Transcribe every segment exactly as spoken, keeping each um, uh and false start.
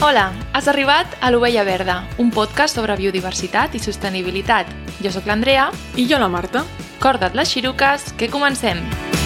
Hola, has arribat a l'Ovella Verda, un podcast sobre biodiversitat i sostenibilitat. Jo sóc l'Andrea. I jo la Marta. Corda't les xiruques, que comencem!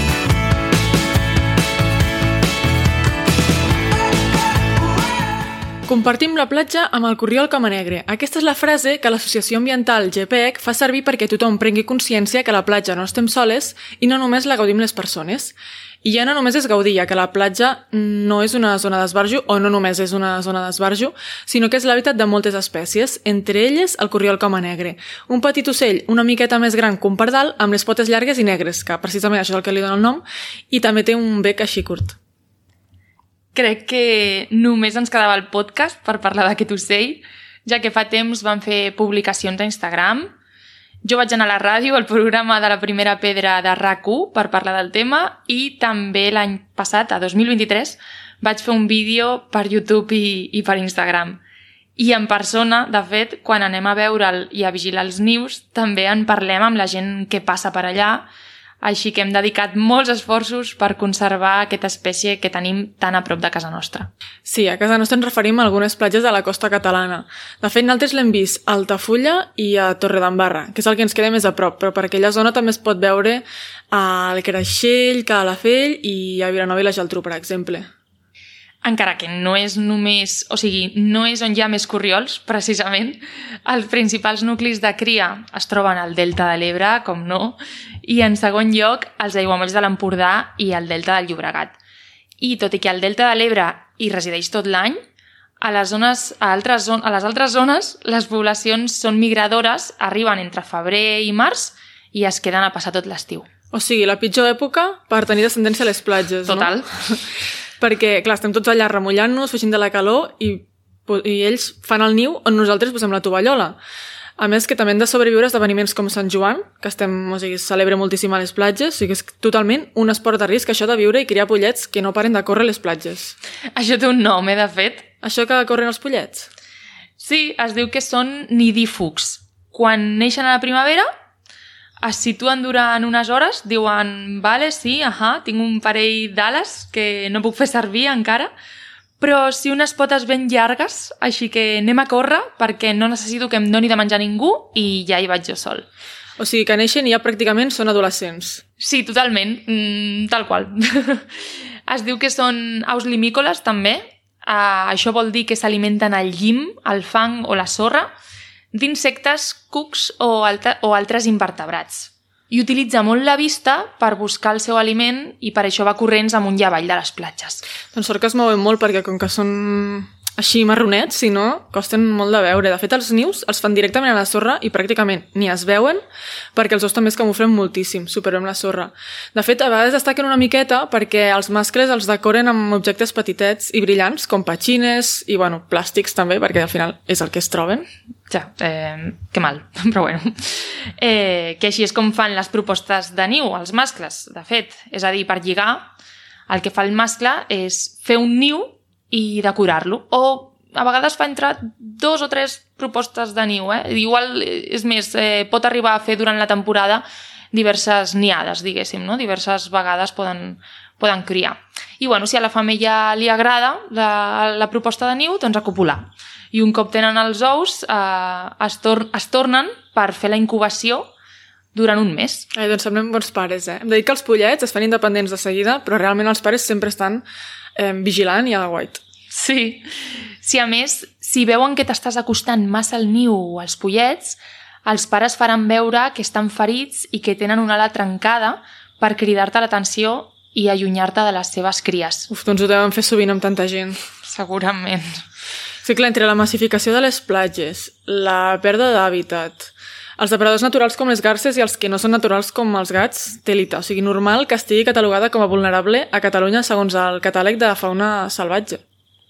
Compartim la platja amb el corriol Camanegre. Aquesta és la frase que l'Associació Ambiental G P E C fa servir perquè tothom prengui consciència que a la platja no estem soles i no només la gaudim les persones. I ja no només és gaudir, ja que la platja no és una zona d'esbarjo, o no només és una zona d'esbarjo, sinó que és l'hàbitat de moltes espècies, entre elles el corriol camanegre. Un petit ocell una miqueta més gran que un pardal, amb les potes llargues i negres, que precisament això és el que li dona el nom, i també té un bec així curt. Crec que només ens quedava el podcast per parlar d'aquest ocell, ja que fa temps van fer publicacions a Instagram. Jo vaig anar a la ràdio, al programa de la primera pedra de R A C u, per parlar del tema, i també l'any passat, a dos mil vint-i-tres, vaig fer un vídeo per YouTube i, i per Instagram. I en persona, de fet, quan anem a veure'l i a vigilar els nius, també en parlem amb la gent que passa per allà, així que hem dedicat molts esforços per conservar aquesta espècie que tenim tan a prop de casa nostra. Sí, a casa nostra ens referim a algunes platges de la costa catalana. De fet, nosaltres l'hem vist a Altafulla i a Torredembarra, que és el que ens queda més a prop, però per aquella zona també es pot veure al Creixell, Calafell i a Vilanova i la Geltrú, per exemple. Encara que no és només, o sigui, no és on hi ha més corriols, precisament. Els principals nuclis de cria es troben al Delta de l'Ebre, com no, i en segon lloc els aiguamolls de l'Empordà i el Delta del Llobregat. I tot i que al Delta de l'Ebre hi resideix tot l'any, a les, zones, a, altres, a les altres zones les poblacions són migradores, arriben entre febrer i març i es queden a passar tot l'estiu. O sigui, la pitjor època per tenir descendència a les platges, Total. No? Total. Perquè, clar, estem tots allà remullant-nos, fugint de la calor, i, i ells fan el niu on nosaltres posem la tovallola. A més, que també han de sobreviure esdeveniments com Sant Joan, que estem, o sigui, es celebra moltíssim a les platges, o sigui, és totalment un esport de risc, això de viure i criar pollets que no paren de córrer a les platges. Això té un nom, eh, de fet. Això que corren els pollets? Sí, es diu que són nidífugs. Quan neixen a la primavera, es situen durant unes hores, diuen, vale, sí, ahà, tinc un parell d'ales que no puc fer servir encara, però sí unes potes ben llargues, així que anem a córrer perquè no necessito que em doni de menjar ningú i ja hi vaig jo sol. O sigui que neixen i ja pràcticament són adolescents. Sí, totalment, mm, tal qual. Es diu que són aus limícoles també, uh, això vol dir que s'alimenten al llim, al fang o la sorra, d'insectes, cucs o, alta, o altres invertebrats. I utilitza molt la vista per buscar el seu aliment i per això va corrents amunt i avall de les platges. Doncs sort que es mouen molt perquè com que són així marronets, si no, costen molt de veure. De fet, els nius els fan directament a la sorra i pràcticament ni es veuen perquè els ous també es camuflen moltíssim, superem la sorra. De fet, a vegades destaquen una miqueta perquè els mascles els decoren amb objectes petitets i brillants, com petxines i, bueno, plàstics també, perquè al final és el que es troben. Ja, eh, que mal, però bueno. Eh, que així és com fan les propostes de niu, els mascles, de fet. És a dir, per lligar, el que fa el mascle és fer un niu i decorar-lo. O a vegades fa entre dos o tres propostes de niu. Eh? Igual, és més, eh, pot arribar a fer durant la temporada diverses niades, diguéssim, no? Diverses vegades poden, poden criar. I bueno, si a la femella li agrada la, la proposta de niu, doncs a copular. I un cop tenen els ous, eh, es, tor es tornen per fer la incubació durant un mes. Eh, doncs semblem bons pares, eh? Hem de dir que els pollets es fan independents de seguida, però realment els pares sempre estan eh, vigilant i a l'aguait. Sí. Si a més, si veuen que t'estàs acostant massa al niu o als pollets, els pares faran veure que estan ferits i que tenen una ala trencada per cridar-te l'atenció i allunyar-te de les seves cries. Uf, doncs ho deuen fer sovint amb tanta gent. Segurament. Sí, clar, entre la massificació de les platges, la pèrdua d'hàbitat, els depredadors naturals com les garces i els que no són naturals com els gats, té lita. O sigui, normal que estigui catalogada com a vulnerable a Catalunya segons el catàleg de fauna salvatge.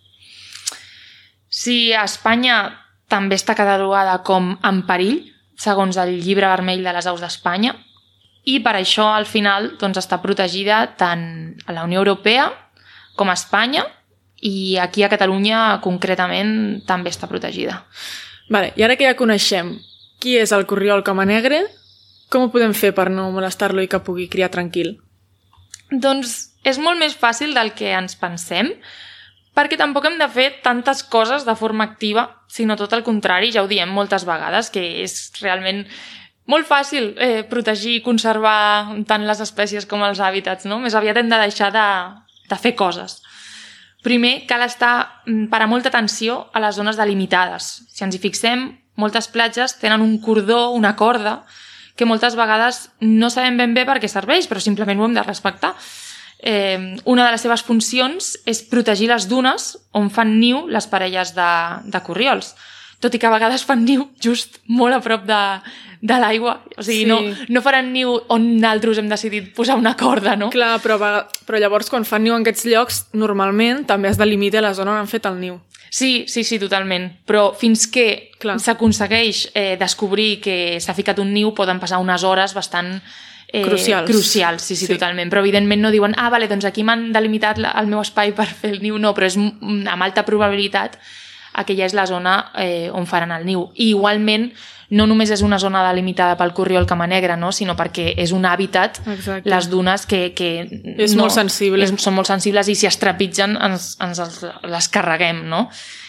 Sí, a Espanya també està catalogada com en perill, segons el Llibre Vermell de les Aus d'Espanya, i per això al final doncs, està protegida tant a la Unió Europea com a Espanya, i aquí a Catalunya concretament també està protegida. Vale, i ara que ja coneixem qui és el corriol camanegre, com ho podem fer per no molestar-lo i que pugui criar tranquil? Doncs és molt més fàcil del que ens pensem, perquè tampoc hem de fer tantes coses de forma activa, sinó tot el contrari, ja ho diem moltes vegades, que és realment molt fàcil eh, protegir i conservar tant les espècies com els hàbitats, no? Més aviat hem de deixar de, de fer coses. Primer, cal estar, parar molta atenció a les zones delimitades. Si ens hi fixem, moltes platges tenen un cordó, una corda, que moltes vegades no sabem ben bé per què serveix, però simplement ho hem de respectar. Eh, una de les seves funcions és protegir les dunes on fan niu les parelles de, de corriols, tot i que a vegades fan niu just molt a prop de, de l'aigua, o sigui, sí. no, no faran niu on nosaltres hem decidit posar una corda, no? Clar, però, però llavors quan fan niu en aquests llocs, normalment també es delimita la zona on han fet el niu. Sí, sí, sí, totalment, però fins que s'aconsegueix eh, descobrir que s'ha ficat un niu poden passar unes hores bastant Eh, crucials. Crucials, sí, sí, sí, totalment. Però evidentment no diuen, ah, vale, doncs aquí m'han delimitat la, el meu espai per fer el niu. No, però és amb alta probabilitat aquella és la zona eh, on faran el niu. I igualment, no només és una zona delimitada pel corriol camanegre, no? Sinó perquè és un hàbitat, exacte, les dunes que... que és no, molt sensible. És, són molt sensibles i si es trepitgen ens, ens les, les carreguem, no?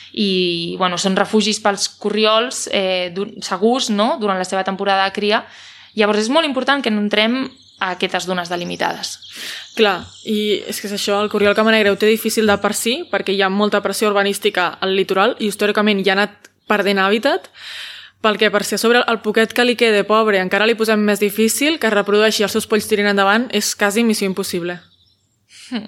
I, bueno, són refugis pels corriols eh, segurs, no? Durant la seva temporada de cria. Llavors és molt important que no entrem a aquestes zones delimitades. Clar, i és que és això, el corriol camanegre ho té difícil de per si, perquè hi ha molta pressió urbanística al litoral i històricament ja ha anat perdent hàbitat, pel que per si a sobre el poquet que li quede pobre encara li posem més difícil, que es reprodueixi i els seus polls tirin endavant, és quasi missió impossible. Hmm.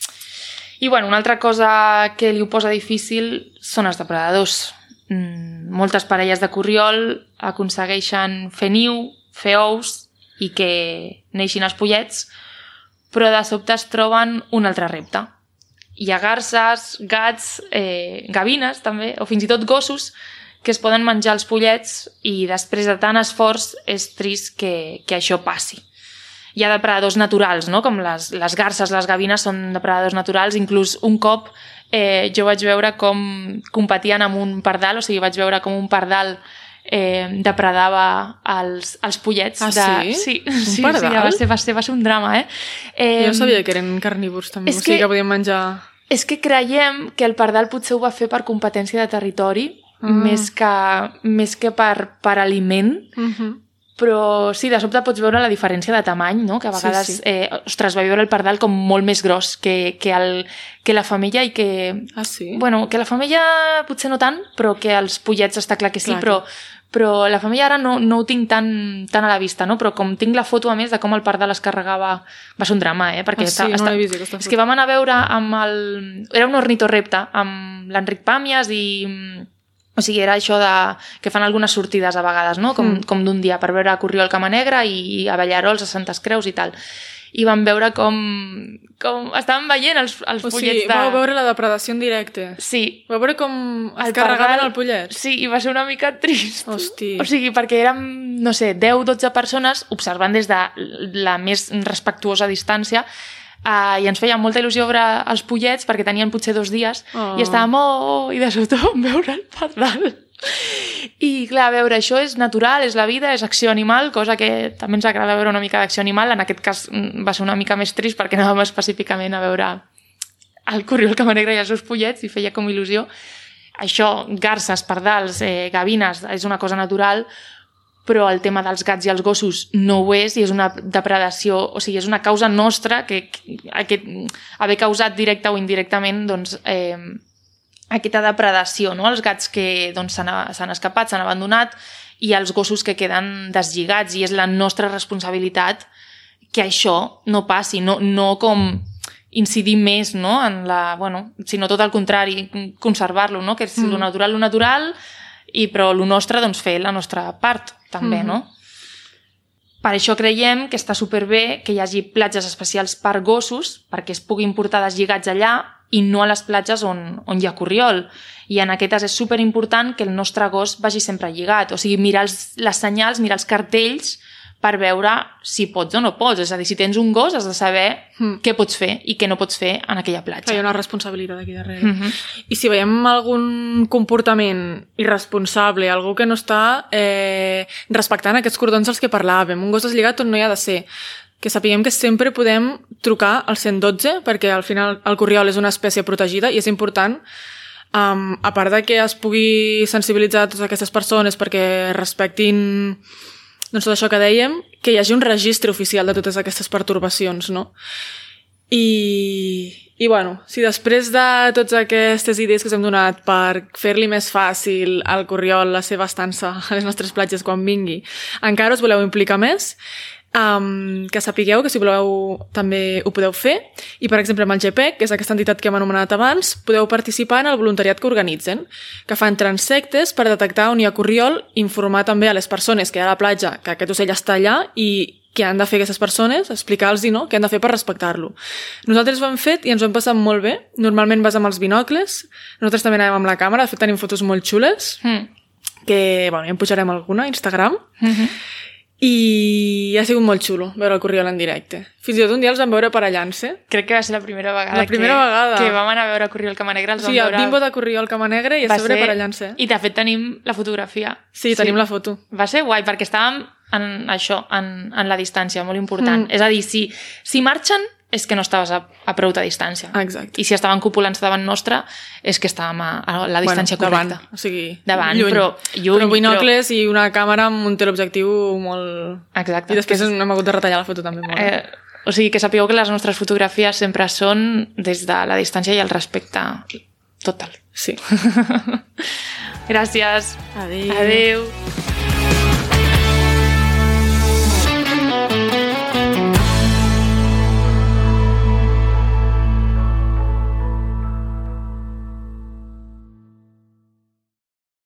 I bueno, una altra cosa que li ho posa difícil són els depredadors. Mm, moltes parelles de corriol aconsegueixen fer niu, fer ous i que neixin els pollets, però de sobte es troben un altre repte. Hi ha garses, gats, eh, gavines també, o fins i tot gossos que es poden menjar els pollets i després de tant esforç és trist que, que això passi. Hi ha depredadors naturals, no? Com les, les garses, les gavines són depredadors naturals, inclús un cop eh, jo vaig veure com competien amb un pardal, o sigui, vaig veure com un pardal Eh, depredava els, els pollets. Ah, de... sí? Sí, un sí, pardal? sí, va ser, va ser, va ser un drama, eh? eh jo sabia que eren carnívors també, o sigui que, que podien menjar... És que creiem que el pardal potser ho va fer per competència de territori, ah. més que, més que per, per aliment, uh-huh. però sí, de sobte pots veure la diferència de tamany, no? Que a vegades, sí, sí. Eh, ostres, vaig veure el pardal com molt més gros que, que, el, que la femella i que... Ah, sí? Bueno, que la femella potser no tant, però que els pollets està clar que sí, clar, però... però la femella ara no, no ho tinc tan, tan a la vista, no? Però com tinc la foto a més de com el pardal es carregava, va ser un drama, eh? Perquè ah, sí, està, no està... l'he vist, aquesta foto. És que vam anar a veure amb el... Era un ornitorrepte, amb l'Enric Pàmies i... O sigui, era això de... que fan algunes sortides a vegades, no? Com, mm. com d'un dia, per veure Corriol Camanegre i a Ballarols, a Santes Creus i tal. I vam veure com, com estaven veient els, els o pollets sigui, de... vau veure la depredació en directe. Sí. Vau veure com es el carregaven pardal... el pollet. Sí, i va ser una mica trist. Hosti. O sigui, perquè érem, no sé, deu o dotze persones observant des de la més respectuosa distància uh, i ens feia molta il·lusió veure els pollets perquè tenien potser dos dies oh. i estàvem, oh, i de sobte vam veure el pardal. I clar, a veure, això és natural, és la vida, és acció animal, cosa que també ens agrada veure una mica d'acció animal. En aquest cas va ser una mica més trist perquè anàvem específicament a veure el Corriol Camanegre i els seus pollets i feia com il·lusió. Això, garses, pardals, eh, gavines, és una cosa natural, però el tema dels gats i els gossos no ho és i és una depredació, o sigui, és una causa nostra que, que aquest, haver causat directa o indirectament, doncs... Eh, aquesta depredació, no? Els gats que doncs, s'han escapat, s'han abandonat i els gossos que queden deslligats i és la nostra responsabilitat que això no passi, no, no com incidir més, no? En la, bueno, sinó tot el contrari, conservar-lo, no? Que és mm. lo natural, lo natural, i, però lo nostre, doncs, fer la nostra part també, mm. no? Per això creiem que està superbé que hi hagi platges especials per gossos perquè es puguin portar deslligats allà i no a les platges on, on hi ha corriol. I en aquestes és superimportant que el nostre gos vagi sempre lligat. O sigui, mirar els, les senyals, mirar els cartells per veure si pots o no pots. És a dir, si tens un gos has de saber mm. què pots fer i què no pots fer en aquella platja. Hi ha una responsabilitat aquí darrere. Mm -hmm. I si veiem algun comportament irresponsable, algú que no està eh, respectant aquests cordons dels que parlàvem, un gos deslligat on no hi ha de ser, que sapiguem que sempre podem trucar al cent dotze, perquè al final el corriol és una espècie protegida i és important, um, a part de que es pugui sensibilitzar a totes aquestes persones perquè respectin doncs tot això que dèiem, que hi hagi un registre oficial de totes aquestes pertorbacions, no? I, i bueno, si després de totes aquestes idees que us hem donat per fer-li més fàcil al corriol la seva estança a les nostres platges quan vingui, encara us voleu implicar més, um, que sapigueu que si voleu també ho podeu fer, i per exemple amb el G P E C, que és aquesta entitat que hem anomenat abans, podeu participar en el voluntariat que organitzen, que fan transectes per detectar on hi ha corriol, informar també a les persones que hi ha a la platja que aquest ocell està allà i què han de fer aquestes persones, explicar-los no, què han de fer per respectar-lo. Nosaltres ho hem fet i ens ho hem passat molt bé. Normalment vas amb els binocles, nosaltres també anàvem amb la càmera, de fet tenim fotos molt xules, mm. que bueno, ja en pujarem alguna a Instagram, mm-hmm. i ha sigut molt xulo veure el corriol en directe. Fins i tot un dia els vam veure per a Llance. Crec que va ser la primera vegada, la primera que, vegada. que vam anar a veure corriol Camanegre. Els sí, vam el veure... bimbo de corriol Camanegre i a sobre ser... per a Llance. I de fet tenim la fotografia. Sí, tenim sí. la foto. Va ser guai, perquè estàvem en això, en, en la distància, molt important. Mm. És a dir, si, si marxen és que no estaves a, a prou de distància. Exacte. I si estaven copulants davant nostra és que estàvem a, a la distància bueno, correcta. Davant, o sigui, davant, lluny. Però, lluny, però binocles però... i una càmera amb un teleobjectiu molt... Exacte. I després hem hagut de retallar la foto també molt. Eh, o sigui, que sapigueu que les nostres fotografies sempre són des de la distància i el respecte total. Sí. Gràcies. Adéu. Adéu.